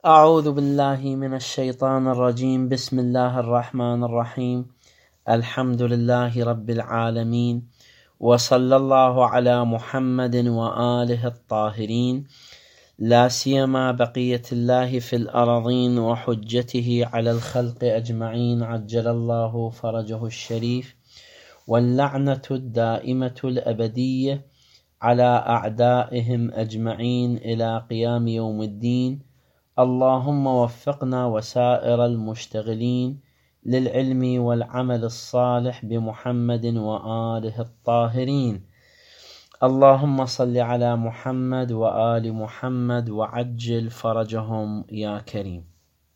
أعوذ بالله من الشيطان الرجيم. بسم الله الرحمن الرحيم. الحمد لله رب العالمين، وصلى الله على محمد وآله الطاهرين، لا سيما بقية الله في الأراضين وحجته على الخلق أجمعين، عجل الله فرجه الشريف، واللعنة الدائمة الأبدية على أعدائهم أجمعين إلى قيام يوم الدين. اللهم وفقنا وسائر المشتغلين للعلم والعمل الصالح بمحمد وآله الطاهرين. اللهم صل على محمد وآل محمد وعجل فرجهم يا كريم.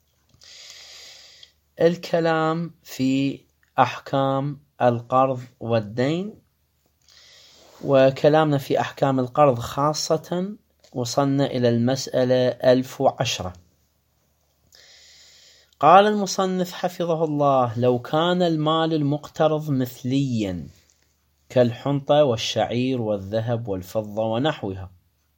الكلام في أحكام القرض والدين، وكلامنا في أحكام القرض خاصة وصلنا إلى المسألة 1010. قال المصنف حفظه الله: لو كان المال المقترض مثليا كالحنطة والشعير والذهب والفضة ونحوها،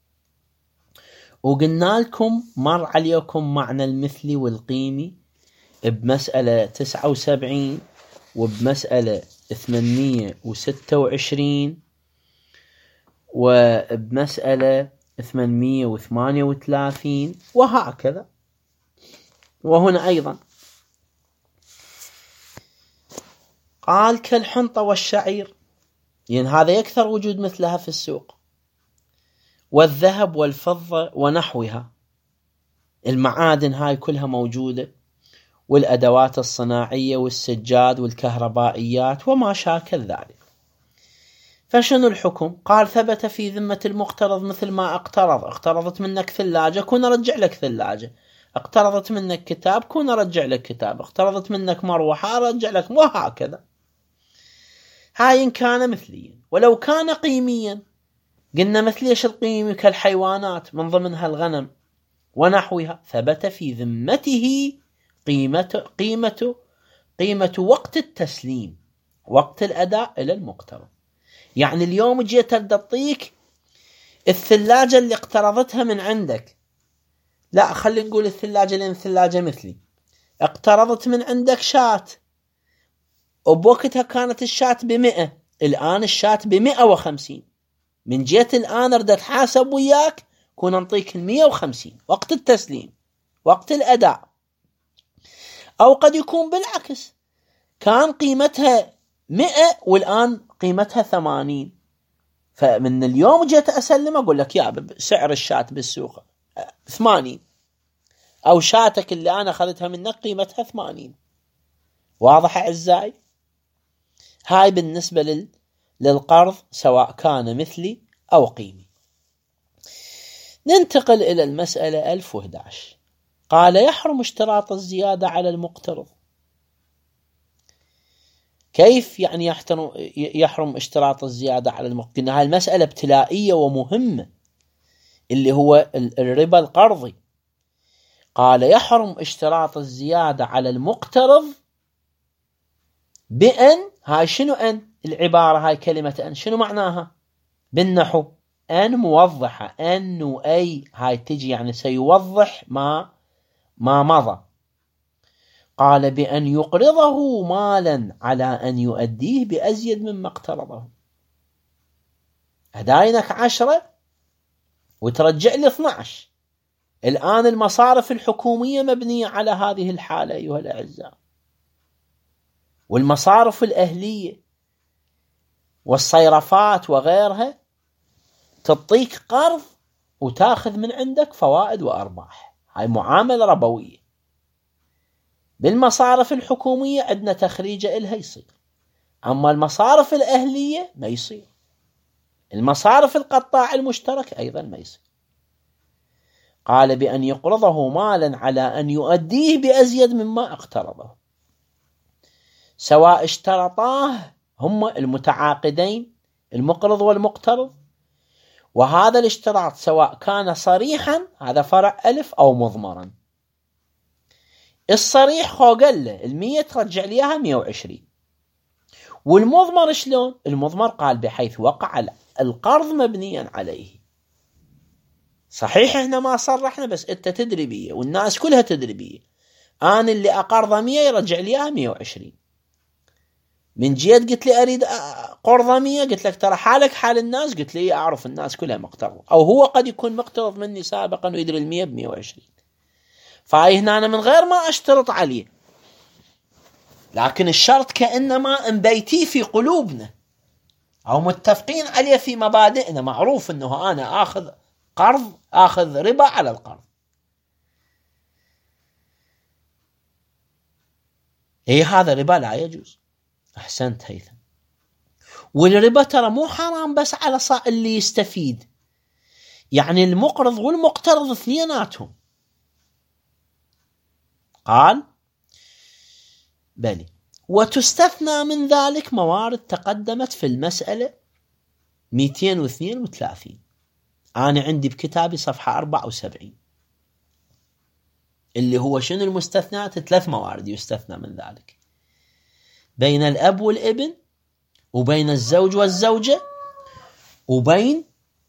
وقلنا لكم مر عليكم معنى المثلي والقيمي بمسألة 79 وبمسألة 826 وبمسألة 838 وهكذا، وهنا أيضا قال كالحنطة والشعير، يعني هذا يكثر وجود مثلها في السوق، والذهب والفضة ونحوها، المعادن هاي كلها موجودة، والأدوات الصناعية والسجاد والكهربائيات وما شاكل ذلك. فشنو الحكم؟ قال ثبت في ذمة المقترض مثل ما اقترضت منك ثلاجة كون أرجع لك ثلاجة، اقترضت منك كتاب كون أرجع لك كتاب، اقترضت منك مروحة أرجع لك، وهكذا. هاي إن كان مثليا. ولو كان قيميا قلنا مثل ايش القيمي؟ كالحيوانات من ضمنها الغنم ونحوها، ثبت في ذمته قيمة وقت التسليم، وقت الأداء إلى المقترض. يعني اليوم جيت أعطيك الثلاجة اللي اقترضتها من عندك، لا خلي نقول الثلاجة لأن الثلاجة مثلي، اقترضت من عندك شاة، وبوقتها كانت الشاة ب100، الآن الشاة ب150، من جيت الآن ردت حاسب وياك كون نعطيك 150 وقت التسليم، وقت الأداء. أو قد يكون بالعكس، كان قيمتها 100 والآن قيمتها 80، فمن اليوم جيت أسلم أقول لك يا سعر الشاة بالسوق 80، أو شاتك اللي أنا أخذتها منك قيمتها 80. واضح أعزائي؟ هاي بالنسبة للقرض سواء كان مثلي أو قيمي. ننتقل إلى المسألة 1011. قال يحرم اشتراط الزيادة على المقترض. كيف يعني يحرم اشتراط الزيادة على المقترض؟ إن هاي المسألة ابتلائية ومهمة اللي هو الربا القرضي. قال يحرم اشتراط الزيادة على المقترض بأن، هاي شنو أن؟ العبارة هاي كلمة أن شنو معناها بالنحو؟ أن موضحة، أن وأي، هاي تجي يعني سيوضح ما مضى. قال بأن يقرضه مالا على أن يؤديه بأزيد مما اقترضه. أداينك 10 وترجع لي 12. الآن المصارف الحكومية مبنية على هذه الحالة أيها الأعزاء، والمصارف الأهلية والصيرفات وغيرها تعطيك قرض وتاخذ من عندك فوائد وأرباح. هاي معاملة ربوية. بالمصارف الحكومية عندنا تخريجة إلها يصير، أما المصارف الأهلية ما يصير، المصارف القطاع المشترك أيضا ما يصير. قال بأن يقرضه مالا على أن يؤديه بأزيد مما اقترضه، سواء اشترطاه هم المتعاقدين المقرض والمقترض، وهذا الاشتراط سواء كان صريحا، هذا فرع ألف، أو مضمرا. الصريح خو قال له 100 ترجع لي اياها 120، والمضمر شلون؟ المضمر قال بحيث وقع القرض مبنيا عليه. صحيح احنا ما صرحنا، بس انت تدري بيه والناس كلها تدري بيه. انا اللي اقرضه 100 يرجع لي اياها 120. من جيت قلت لي اريد قرضه 100، قلت لك ترى حالك حال الناس، قلت لي اعرف الناس كلها مقترض، او هو قد يكون مقترض مني سابقا ويدري ال100 ب120. فهي هنا أنا من غير ما اشترط عليه، لكن الشرط كأنما مبيتي في قلوبنا او متفقين عليه في مبادئنا، معروف انه انا اخذ قرض، اخذ ربا على القرض. هذا ربا لا يجوز. احسنت هيثم. والربا ترى مو حرام بس على اللي يستفيد، يعني المقرض والمقترض اثنيناتهم. قال بلي وتستثنى من ذلك موارد تقدمت في المسألة 232. أنا عندي بكتابي صفحة 74، اللي هو شنو المستثنات؟ 3 موارد يستثنى من ذلك: بين الأب والابن، وبين الزوج والزوجة، وبين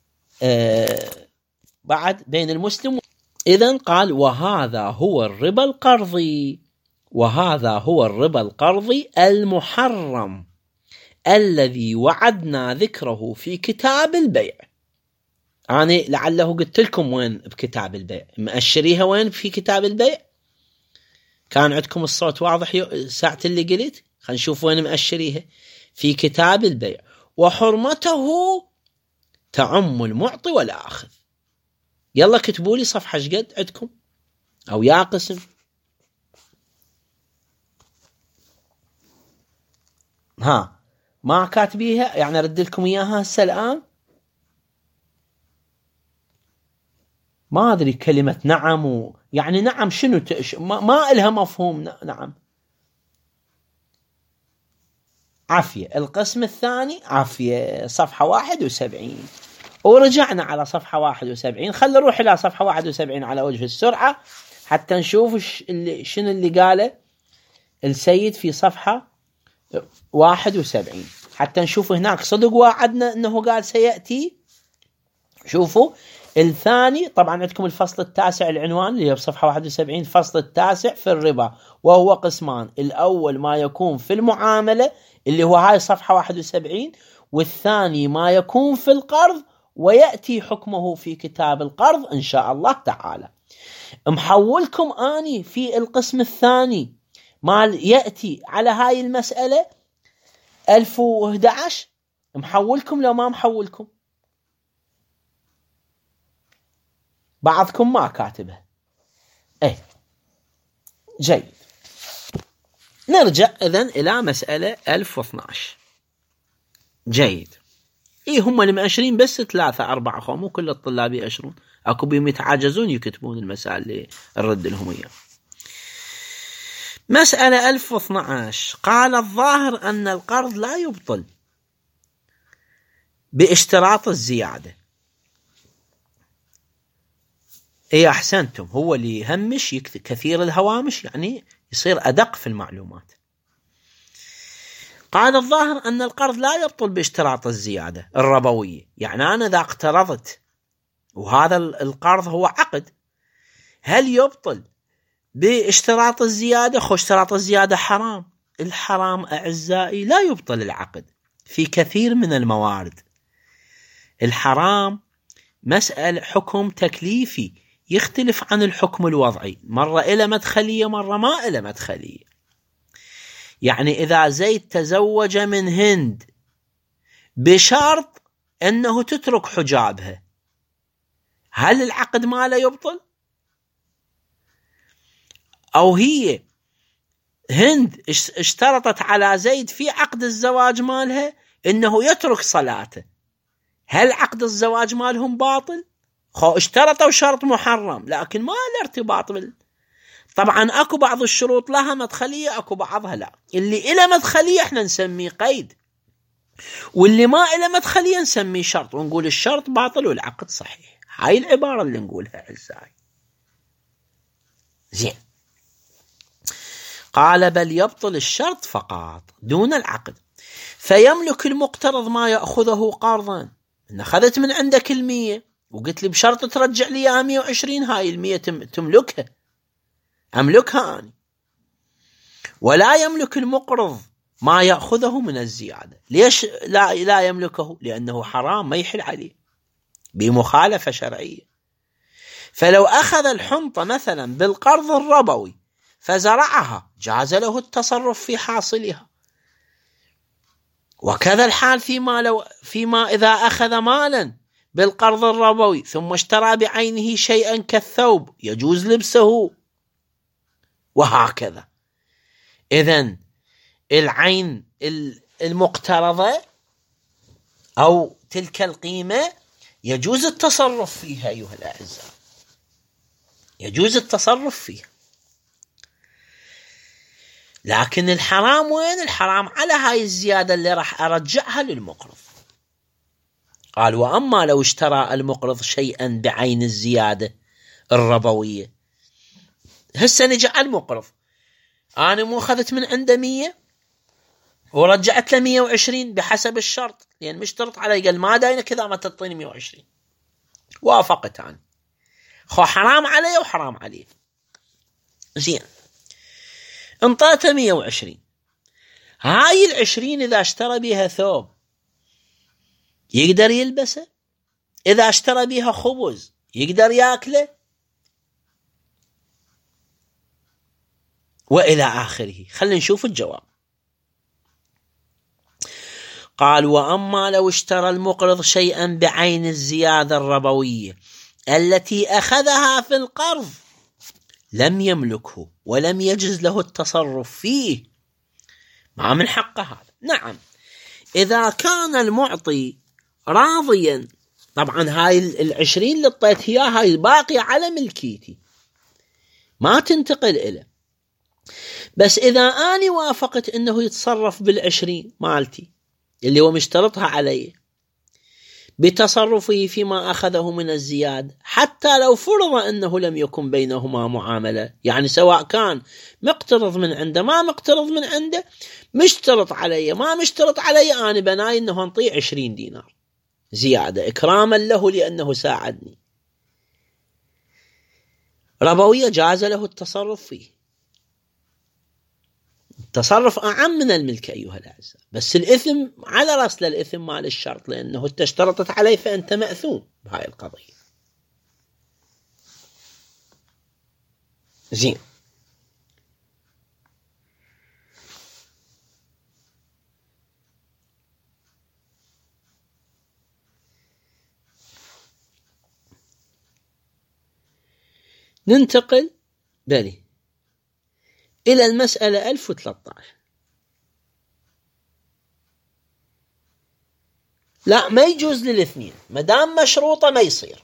بعد بين المسلم. إذن قال وهذا هو الربا القرضي، وهذا هو الربا القرضي المحرم الذي وعدنا ذكره في كتاب البيع. أنا لعله قلت لكم وين بكتاب البيع، مأشريها وين في كتاب البيع؟ كان عندكم الصوت واضح ساعة اللي قلت؟ خلينا نشوف وين مأشريها. في كتاب البيع. وحرمته تعم المعطي والآخذ. يلا كتبوا لي صفحة شقد عندكم أو يا قسم. ما كاتبيها يعني أرد لكم إياها هسه الآن. ما أدري كلمة نعم يعني نعم شنو ما إلها مفهوم. نعم عافية. القسم الثاني عافية صفحة 71. ورجعنا على صفحة 71. خلي نروح إلى صفحة 71 على وجه السرعة حتى نشوف شنو اللي قاله السيد في صفحة 71، حتى نشوف هناك صدق وعدنا أنه قال سيأتي. شوفوا الثاني، طبعا عندكم الفصل التاسع العنوان اللي هي بصفحة 71، الفصل التاسع في الربا، وهو قسمان: الأول ما يكون في المعاملة اللي هو هاي صفحة 71، والثاني ما يكون في القرض ويأتي حكمه في كتاب القرض إن شاء الله تعالى. محولكم آني في القسم الثاني ما يأتي على هاي المسألة 1011. محولكم لو ما محولكم؟ بعضكم ما كاتبه. جيد. نرجع إذن إلى مسألة 1012. جيد. هم اللي مأشرين بس 3 4 مو كل الطلاب يأشرون، أكو بهم يتعاجزون يكتبون المسائل اللي نرد لهم إياه. مسألة 1012. قال الظاهر أن القرض لا يبطل باشتراط الزيادة. أحسنتم. هو اللي يهمش كثير الهوامش يعني يصير أدق في المعلومات. قال الظاهر أن القرض لا يبطل باشتراط الزيادة الربوية. يعني أنا إذا اقترضت وهذا القرض هو عقد، هل يبطل باشتراط الزيادة؟ اشتراط الزيادة حرام. الحرام أعزائي لا يبطل العقد في كثير من الموارد. الحرام مسألة حكم تكليفي يختلف عن الحكم الوضعي، مرة إلى مدخلية مرة ما إلى مدخلية. يعني إذا زيد تزوج من هند بشرط أنه تترك حجابها، هل العقد ماله يبطل؟ أو هي هند اشترطت على زيد في عقد الزواج مالها أنه يترك صلاته، هل عقد الزواج مالهم باطل؟ اشترطوا شرط محرم لكن ما له ارتباط طبعا أكو بعض الشروط لها مدخلية، أكو بعضها لا. اللي إلى مدخلية احنا نسميه قيد، واللي ما إلى مدخلية نسميه شرط، ونقول الشرط باطل والعقد صحيح. هاي العبارة اللي نقولها أعزائي. زين. قال بل يبطل الشرط فقط دون العقد، فيملك المقترض ما يأخذه قرضا. إن أخذت من عندك 100 وقلت لي بشرط ترجع لي اياها 120، هاي ال100 تملكها، املكها أنا. ولا يملك المقرض ما يأخذه من الزيادة. ليش لا يملكه؟ لأنه حرام، ما يحل عليه بمخالفة شرعية. فلو أخذ الحنطة مثلا بالقرض الربوي فزرعها جاز له التصرف في حاصلها. وكذا الحال فيما إذا أخذ مالا بالقرض الربوي ثم اشترى بعينه شيئا كالثوب يجوز لبسه، وهكذا. إذن العين المقترضة أو تلك القيمة يجوز التصرف فيها أيها الأعزاء، يجوز التصرف فيها. لكن الحرام وين؟ الحرام على هاي الزيادة اللي راح أرجعها للمقرض. قال وأما لو اشترى المقرض شيئا بعين الزيادة الربوية. هسه نجي المقرض، أنا مو أخذت من عنده 100 ورجعت له 120 بحسب الشرط، لأن مشترط علي قال ما داينك إذا ما تعطيني 120. وافقت أنا، خو حرام علي وحرام عليه. زين، انطيته 120. هاي 20 إذا اشترى بها ثوب يقدر يلبسه، إذا اشترى بها خبز يقدر يأكله، وإلى آخره. خلينا نشوف الجواب. قال وأما لو اشترى المقرض شيئا بعين الزيادة الربوية التي أخذها في القرض لم يملكه ولم يجز له التصرف فيه، ما من حقه هذا. نعم، إذا كان المعطي راضيا، طبعا هاي 20 اللي اعطيت اياها هاي باقية على ملكيتي ما تنتقل إليه، بس إذا أنا وافقت إنه يتصرف 20 مالتي اللي هو مشترطها علي بتصرفه فيما أخذه من الزيادة، حتى لو فرض أنه لم يكن بينهما معاملة، يعني سواء كان مقترض من عنده ما مقترض من عنده، مشترط علي ما مشترط علي، أنا بناي أنه أنطيه 20 دينار زيادة إكراما له لأنه ساعدني، ربوية جاز له التصرف فيه. التصرف أعم من الملك أيها الأعزاء، بس الإثم على رأس الإثم مال الشرط، لأنه أنت اشترطت عليه فأنت مأثوم بهاي القضية. زين، ننتقل إلى المسألة 1013. لا، ما يجوز للاثنين، مدام مشروطة ما يصير.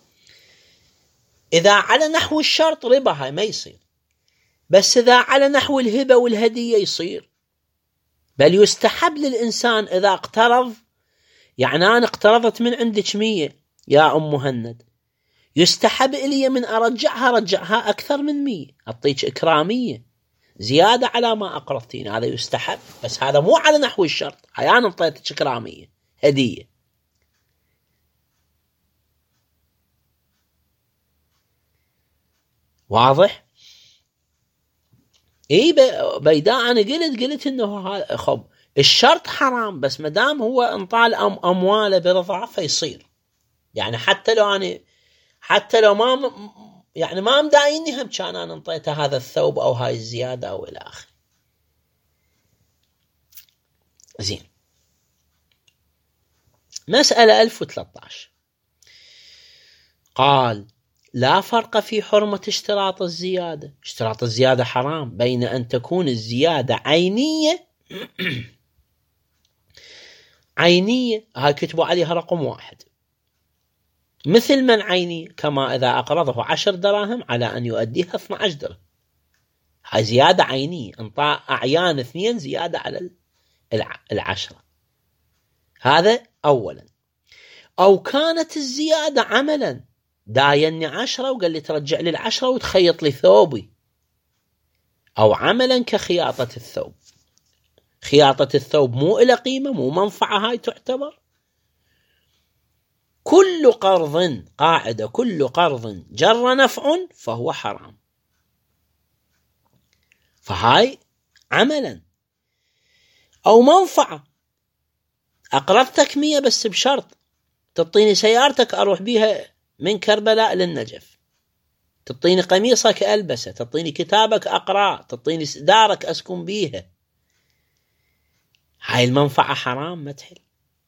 إذا على نحو الشرط ربا هاي ما يصير، بس إذا على نحو الهبة والهدية يصير. بل يستحب للإنسان إذا اقترض، يعني أنا اقترضت من عندك 100 يا أم مهند، يستحب إلي من رجعها أكثر من 100، أعطيك إكرامية زيادة على ما أقرضتين، هذا يستحب، بس هذا مو على نحو الشرط. هاي أنا أعطيتك إكرامية هدية. واضح؟ إيه بيداء أنا قلت إنه خب الشرط حرام، بس مدام هو انطال أمواله برضا فيصير. يعني حتى لو ما يعني ما مدايني هم كان أنا انطيته هذا الثوب أو هاي الزيادة أو إلى آخره. زين، مسألة 1013. قال لا فرق في حرمة اشتراط الزيادة. اشتراط الزيادة حرام بين أن تكون الزيادة عينية هاي كتبوا عليها رقم 1، مثل من عيني، كما إذا أقرضه 10 دراهم على أن يؤديها 12 درهم، هاي زيادة عينية، انطاء أعيان 2 زيادة على 10. هذا أولا. أو كانت الزيادة عملا، دايني 10 وقال لي ترجع لي 10 وتخيط لي ثوبي، أو عملا كخياطة الثوب. خياطة الثوب مو إلى قيمة، مو منفعة، هاي تعتبر. كل قرض، قاعدة، كل قرض جر نفع فهو حرام. فهاي عملا. أو منفعة، أقرضتك 100 بس بشرط تعطيني سيارتك أروح بيها من كربلاء للنجف، تعطيني قميصك ألبسه، تعطيني كتابك أقرأ، تعطيني دارك أسكن بيها. هاي المنفعة حرام ما تحل.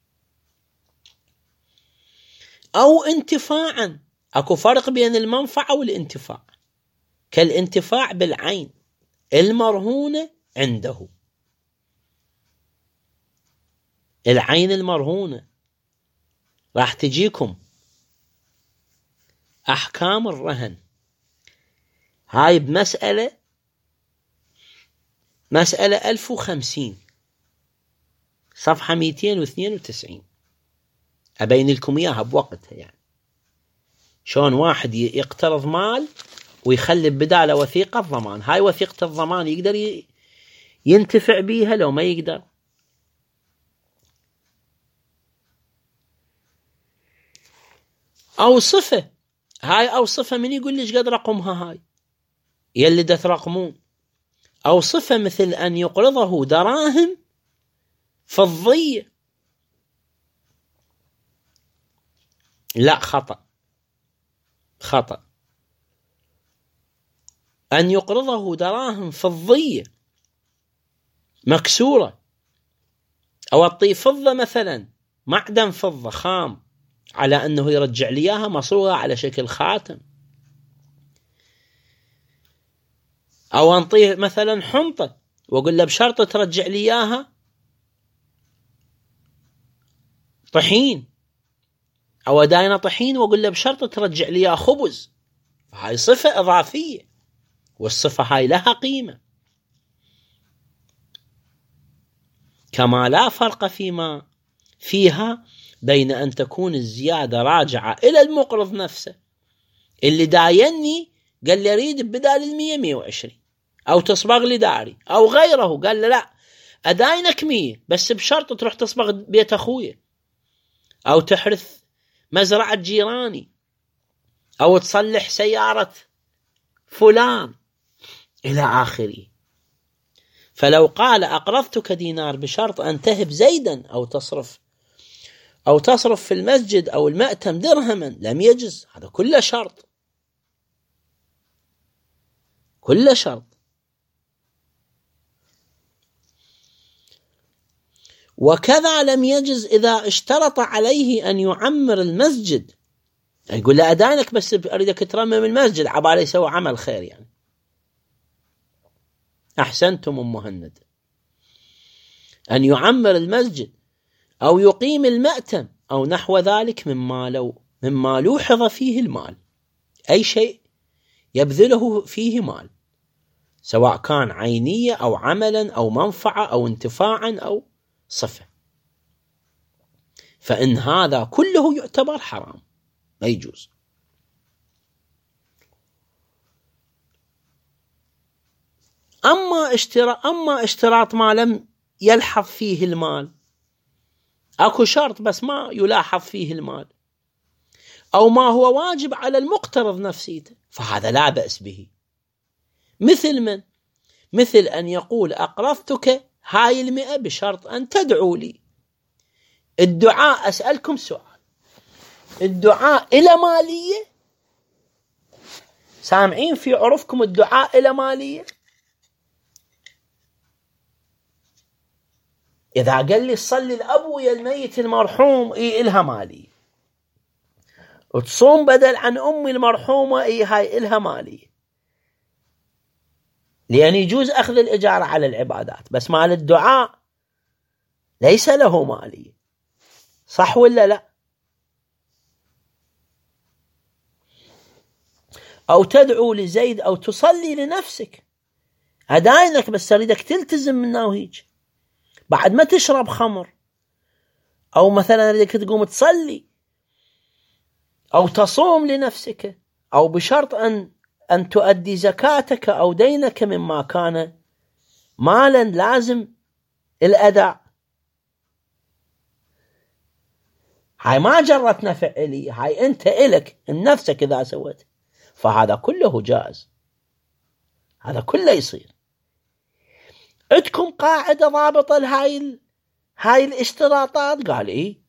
أو انتفاعا، أكو فرق بين المنفعة والانتفاع. كالانتفاع بالعين المرهونة عنده، العين المرهونة راح تجيكم أحكام الرهن. هاي بمسألة 1050 صفحة 292، أبين لكم إياها بوقتها. يعني شون واحد يقترض مال ويخلي بداله وثيقة ضمان. هاي وثيقة الضمان يقدر ينتفع بيها لو ما يقدر. أو صفة، هاي أو صفة من يقول ليش قد رقمها هاي يلي دا ترقمون. أو صفة مثل أن يقرضه دراهم فضية، لا خطأ، أن يقرضه دراهم فضية مكسورة، أو أعطيه فضة مثلا، معدن فضة خام، على أنه يرجع لي إياها مصوغة على شكل خاتم. أو أنطيه مثلا حنطة وأقول له بشرط ترجع لي إياها طحين، أو أداينا طحين وأقول له بشرط ترجع لي إياها خبز. هاي صفة إضافية، والصفة هاي لها قيمة. كما لا فرق فيها بين أن تكون الزيادة راجعة إلى المقرض نفسه اللي دايني قال لي أريد بدال 120، أو تصبغ لي داري، أو غيره قال لي لا أداينك 100 بس بشرط تروح تصبغ بيت أخويا، أو تحرث مزرعة جيراني، أو تصلح سيارة فلان إلى آخره. فلو قال أقرضتك دينار بشرط أن تهب زيدا، أو تصرف في المسجد أو المأتم درهما، لم يجز. هذا كله شرط، كله شرط. وكذا لم يجز إذا اشترط عليه أن يعمر المسجد، يقول له أدانك بس أريدك ترمم المسجد عبالي يسوي عمل خير. يعني أحسنتم أم مهند. أن يعمر المسجد أو يقيم المأتم أو نحو ذلك مما لوحظ فيه المال، أي شيء يبذله فيه مال، سواء كان عينية أو عملا أو منفعة أو انتفاعا أو صفة، فإن هذا كله يعتبر حرام ما يجوز. أما اشتراط ما لم يلحظ فيه المال، أكو شرط بس ما يلاحظ فيه المال، أو ما هو واجب على المقترض نفسيته، فهذا لا بأس به. مثل أن يقول أقرضتك هاي 100 بشرط أن تدعو لي. الدعاء، أسألكم سؤال، الدعاء إلى مالية؟ سامعين في عرفكم الدعاء إلى مالية؟ إذا قال لي صلي الأبوية الميت المرحوم إلها مالية، وتصوم بدل عن أمي المرحومة هاي إلها مالية، لأن يجوز أخذ الإجارة على العبادات، بس مال الدعاء ليس له مالية. صح ولا لا؟ أو تدعو لزيد أو تصلي لنفسك، أداينك بس أريدك تلتزم منه وهيج، بعد ما تشرب خمر، أو مثلا أريدك تقوم تصلي أو تصوم لنفسك، أو بشرط أن تؤدي زكاتك أو دينك مما كان مالا لازم الأداء. هاي ما جرتنا فعلية، هاي أنت إلك نفسك إذا سويت، فهذا كله جائز، هذا كله يصير. عندكم قاعدة ضابطة هاي الاشتراطات؟ قال إيه،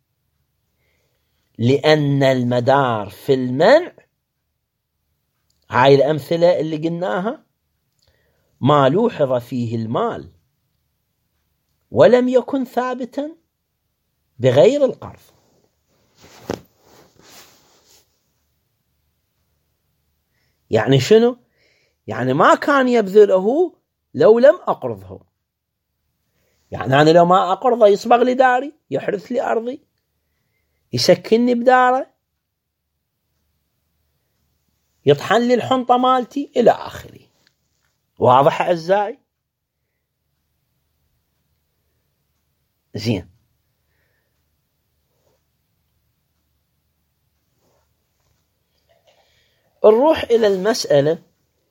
لأن المدار في المنع، هاي الأمثلة اللي قلناها، ما لوحظ فيه المال ولم يكن ثابتا بغير القرض. يعني شنو؟ يعني ما كان يبذله لو لم أقرضه. يعني أنا لو ما أقرضه يصبغ لي داري، يحرث لي أرضي، يسكنني بداره، يطحن لي الحنطة مالتي إلى آخره. واضح أعزائي؟ زين. نروح إلى المسألة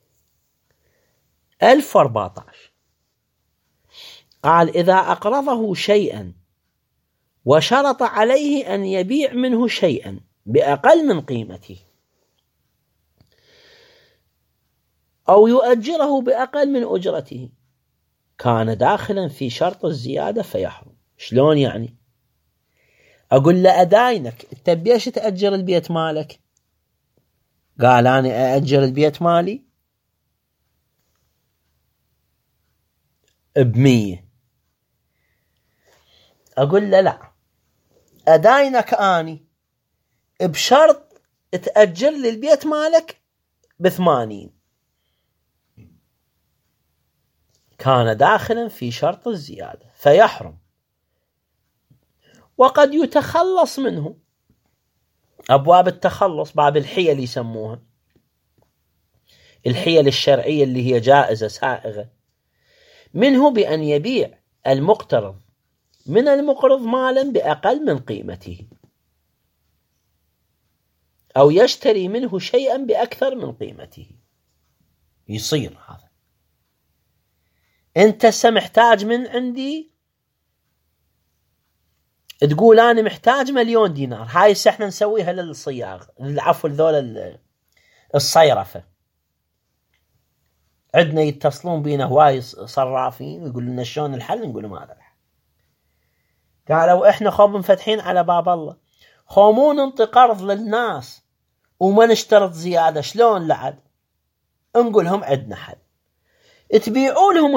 1014. قال إذا أقرضه شيئا وشرط عليه أن يبيع منه شيئا بأقل من قيمته أو يؤجره بأقل من أجرته، كان داخلا في شرط الزيادة فيحرم. شلون يعني؟ أقول له أداينك، أنت بيش تأجر البيت مالك؟ قال أنا أأجر البيت مالي ب100. أقول له لا، أداينك أني بشرط تأجر لي البيت مالك ب80. كان داخلا في شرط الزيادة فيحرم. وقد يتخلص منه، أبواب التخلص، باب الحيل يسموها، الحيل الشرعية اللي هي جائزة سائغة، منه بأن يبيع المقترض من المقرض مالا بأقل من قيمته أو يشتري منه شيئا بأكثر من قيمته. يصير هذا. أنت محتاج من عندي، تقول أنا محتاج 1,000,000 دينار، هاي احنا نسويها للصياغ، العفو، ذول الصيرفة، عندنا يتصلون بينا هواي صرافين ويقول لنا شلون الحل، نقول لهم هذا الحل. قالوا احنا خوب مفتحين على باب الله، خو ننطي قرض للناس وما نشترط زيادة، شلون لعد؟ نقول لهم عندنا حل، تبيعوا لهم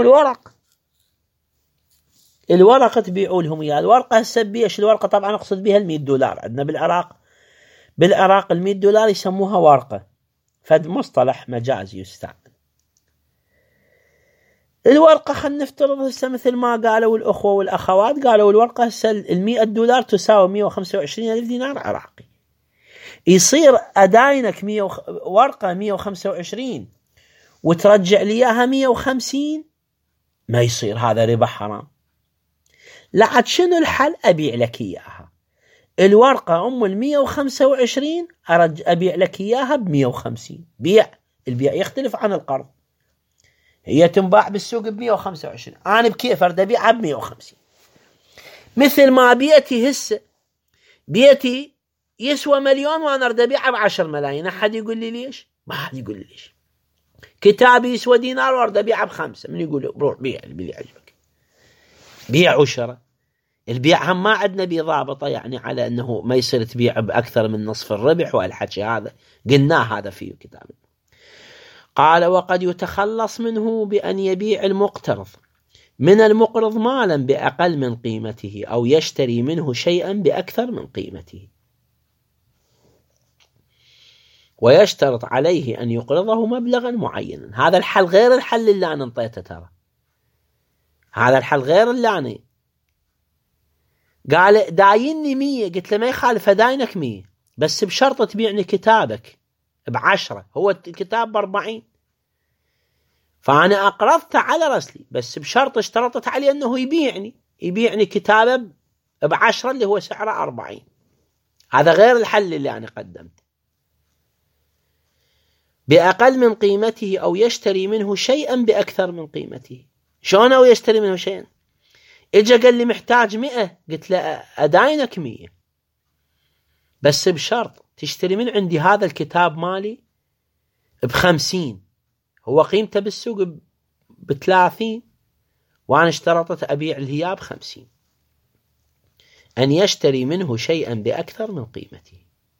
الورقة تبيعوا لهم اياها. الورقة هسه ايش الورقة؟ طبعا اقصد بها $100. عندنا بالعراق $100 يسموها ورقة، فد مصطلح مجازي يستعمل. الورقة خلنا نفترض هسه مثل ما قالوا الأخوة والأخوات، قالوا الورقة هسه $100 تساوي 125,000 دينار عراقي. يصير أداينك ورقة 125 وترجع لي إياها 150؟ ما يصير، هذا ربا حرام. لعد شنو الحل؟ أبيع لك إياها الورقة أم 125، أبيع لك إياها ب150. البيع يختلف عن القرض. هي تنباع بالسوق ب125، أنا بكيف أرد أبيعها ب150. مثل ما بيتي يسوى 1,000,000 وأنا أرد أبيعها ب10 ملايين. أحد يقول لي ليش؟ ما حد يقول لي ليش. كتابي يسوى دينار وأرد أبيعها ب5، من يقول روح بيع اللي يعجبك. بيع وشراء، البيع هم ما عندنا بضابطة، يعني على أنه ما يصير تبيع بأكثر من نصف الربح والحكي هذا قلناه، هذا فيه كتاب. قال وقد يتخلص منه بأن يبيع المقترض من المقرض مالا بأقل من قيمته أو يشتري منه شيئا بأكثر من قيمته ويشترط عليه أن يقرضه مبلغا معينا. هذا الحل غير الحل اللي أنا انطيته، ترى هذا الحل غير اللي أنا قال دايني 100، قلت له ما يخالف، داينك 100 بس بشرط تبيعني كتابك ب10، هو الكتاب ب40، فأنا أقرضت على رسلي بس بشرط اشترطت عليه أنه يبيعني كتابه ب10 اللي هو سعره 40. هذا غير الحل اللي أنا قدمته. بأقل من قيمته أو يشتري منه شيئا بأكثر من قيمته. شلون أو يشتري منه شيئا؟ إجا قال لي محتاج 100، قلت له أداينك 100 بس بشرط تشتري من عندي هذا الكتاب مالي ب50، هو قيمته بالسوق ب30، وأنا اشترطت أبيع الهياب 50، أن يشتري منه شيئا بأكثر من قيمته،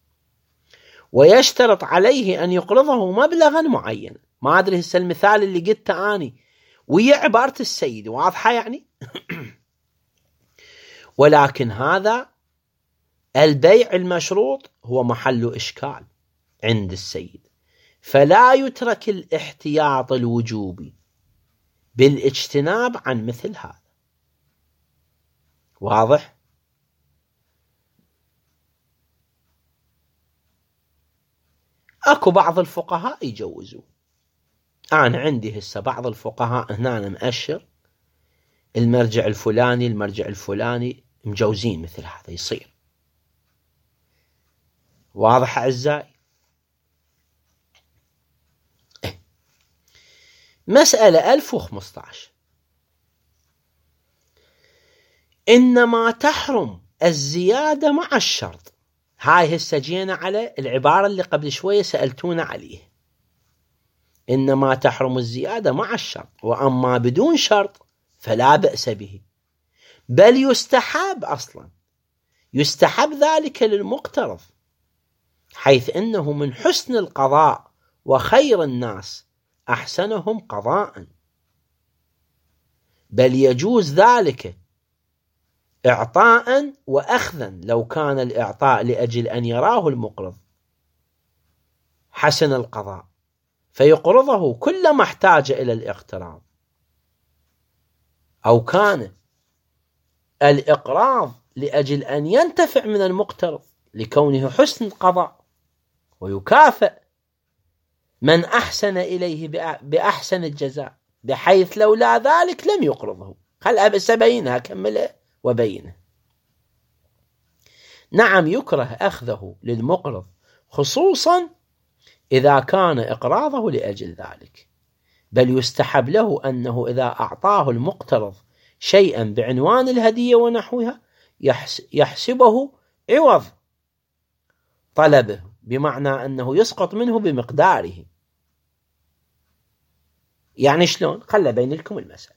ويشترط عليه أن يقرضه مبلغا معينا. ما أدري هسه المثال اللي قلته أني ويا عبارة السيد واضحة يعني. ولكن هذا البيع المشروط هو محل إشكال عند السيد، فلا يترك الاحتياط الوجوبي بالاجتناب عن مثل هذا. واضح؟ اكو بعض الفقهاء يجوزوا. انا عندي هسه بعض الفقهاء هنا مؤشر المرجع الفلاني المرجع الفلاني مجوزين مثل هذا يصير. واضح أعزائي؟ مسألة 1015. إنما تحرم الزيادة مع الشرط. هاي هسه جينا على العبارة اللي قبل شوية سألتونا عليه. إنما تحرم الزيادة مع الشرط، وأما بدون شرط فلا بأس به، بل يستحب أصلا، يستحب ذلك للمقترض، حيث إنه من حسن القضاء وخير الناس أحسنهم قضاء، بل يجوز ذلك إعطاء وأخذا لو كان الإعطاء لأجل أن يراه المقرض حسن القضاء فيقرضه كلما احتاج إلى الاقتراض، أو كان الإقراض لأجل أن ينتفع من المقترض لكونه حسن القضاء ويكافئ من أحسن إليه بأحسن الجزاء، بحيث لولا ذلك لم يقرضه. خل بس أبينها، كملها وبينها. نعم يكره أخذه للمقرض، خصوصا إذا كان إقراضه لأجل ذلك، بل يستحب له أنه إذا أعطاه المقترض شيئا بعنوان الهدية ونحوها يحسبه عوض طلبه، بمعنى أنه يسقط منه بمقداره. يعني شلون؟ خلى بين لكم المسألة.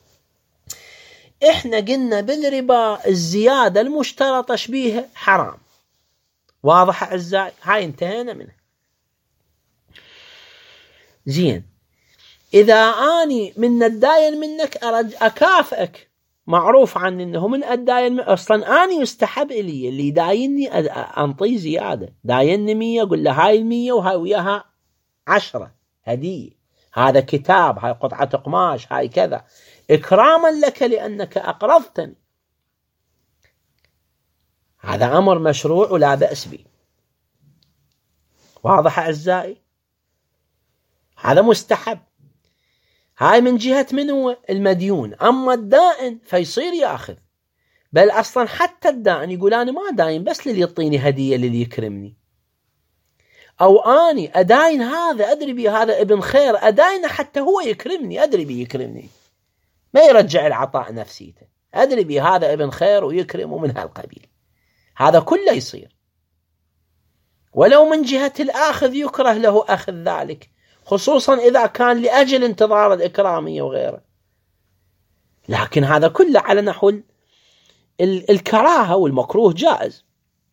إحنا قلنا بالربا الزيادة المشترطة شبيهة حرام. واضح أعزائي؟ هاي انتهينا منها. زين، إذا أني من الداين منك أكافئك، معروف عني أنه من الداين أصلا أني يستحب إلي اللي دايني أنطي زيادة. دايني 100 أقول له هاي 100 وهاي وياها 10 هدية، هذا كتاب، هاي قطعة قماش، هاي كذا، إكراما لك لأنك أقرضتني. هذا أمر مشروع ولا بأس به. واضح أعزائي؟ هذا مستحب. هاي من جهة من هو المديون. أما الدائن فيصير يأخذ، بل أصلا حتى الدائن يقول أنا ما داين بس للي يعطيني هدية للي يكرمني، أو أني أداين هذا أدري بي هذا ابن خير أداينه حتى هو يكرمني، أدري بي يكرمني، ما يرجع العطاء نفسيته، أدري بي هذا ابن خير ويكرم ومن هالقبيل. هذا كله يصير، ولو من جهة الآخذ يكره له أخذ ذلك، خصوصا إذا كان لأجل انتظار الإكرامية وغيره. لكن هذا كله على نحو الكراهة والمكروه جائز.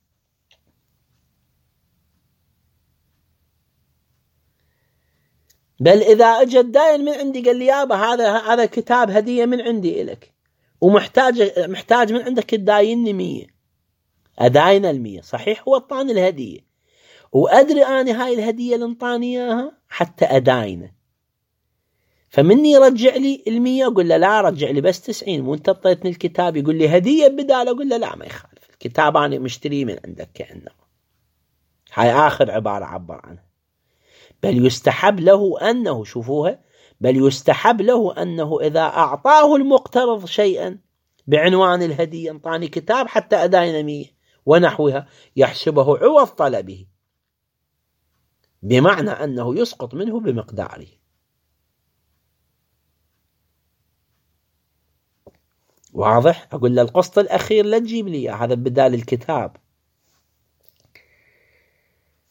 بل إذا أجى الداين من عندي قال لي يابا هذا كتاب هدية من عندي إلك، ومحتاج من عندك الداين 100، أداين 100 صحيح، هو الطان الهدية وأدري أنا هاي الهدية اللي انطاني إياها حتى أداينه، فمني يرجع لي 100 أقول له لا رجع لي بس 90، وانت اعطيتني الكتاب يقول لي هدية بدال، أقول له لا ما يخالف، الكتاب أنا مشتري من عندك كأنه. هاي آخر عبارة عبر عنها. بل يستحب له أنه، شوفوها، بل يستحب له أنه إذا أعطاه المقترض شيئا بعنوان الهدية، انطاني كتاب حتى أداين 100 ونحوها، يحسبه عوض طلبه، بمعنى أنه يسقط منه بمقداره. واضح؟ أقول له القسط الأخير لا تجيب لي هذا بدال الكتاب.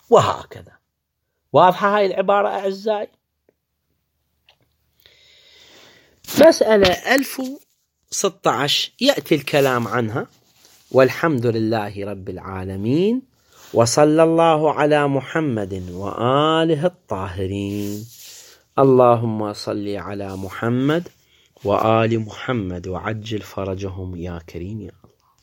وهكذا. واضحة هاي العبارة أعزائي؟ مسألة 1016 يأتي الكلام عنها. والحمد لله رب العالمين، وصلى الله على محمد وآله الطاهرين. اللهم صل على محمد وآل محمد وعجل فرجهم يا كريم يا الله.